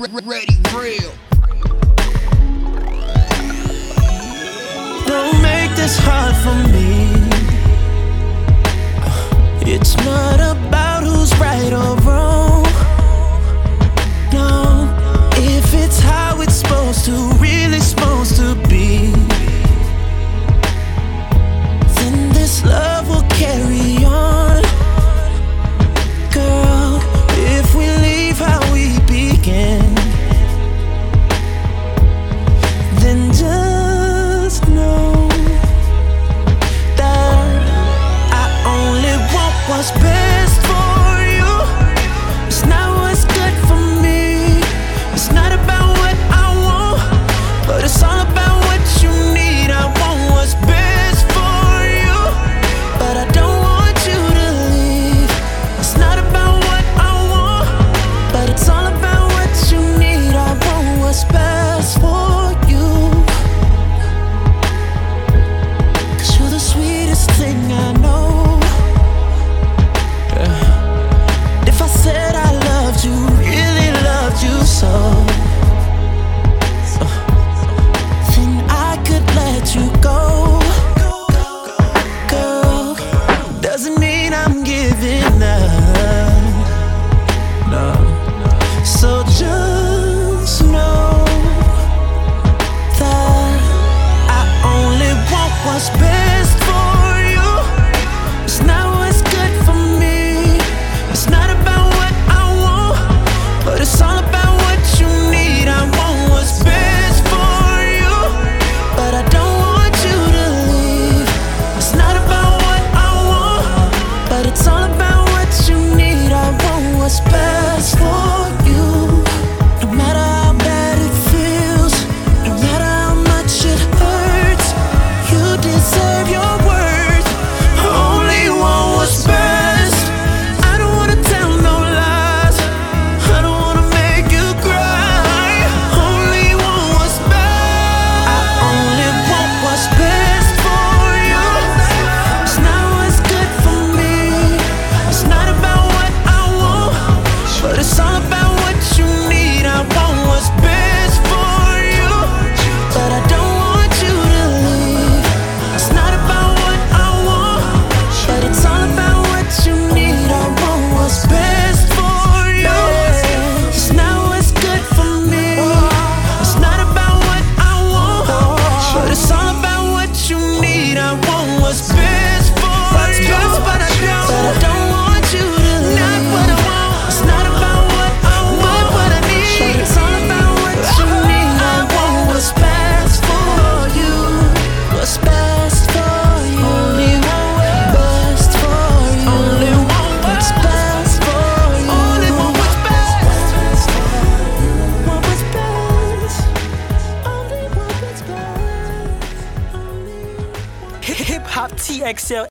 Ready real. Don't make this hard for me. It's not about who's right or wrong. No, if it's how it's supposed to, really supposed to be, then this love will carry on. Girl, if we leave how we began, then just know that I only want what's best for you. It's not what's good for me. It's not about what I want, but it's all about what you need. I want what's best for you, but I don't want you to leave. It's not about what I want, but it's all about what you need. I want what's best for you, 'cause you're the sweetest thing I know. If I said I loved you, really loved you so, then I could let you go. Girl, doesn't mean I'm giving up. No. So just know that I only want what's best for you. It's not what's good for me. It's not about what I want, but it's all about what you need. I want what's best for you, but I don't want you to leave. It's not about what I want, but it's all about what you need. I want what's best for you. No matter how bad it feels, no matter how much it hurts, you deserve your worth. I only want what's best. I don't wanna tell no lies. I don't wanna make you cry. Only want what's best. I only want what's best for you. It's not what's good for me. It's not about what I want, but it's all about what you need. I want what's best for you, but I don't want you to leave. It's not about what I want, but it's all about what you need. I want what's best for you. It's not what's good for me. It's not about what I want, but it's all about what you need. I want what's best for you, but I don't want you to leave. Not what I want. It's not about what I want, what I need, but it's all about what you need. I want what's best for you. What's best for you? Only want what's best for you. Only want what's best for you. Only want what's best. Want what's best. Only want what's best. Hip Hop TXL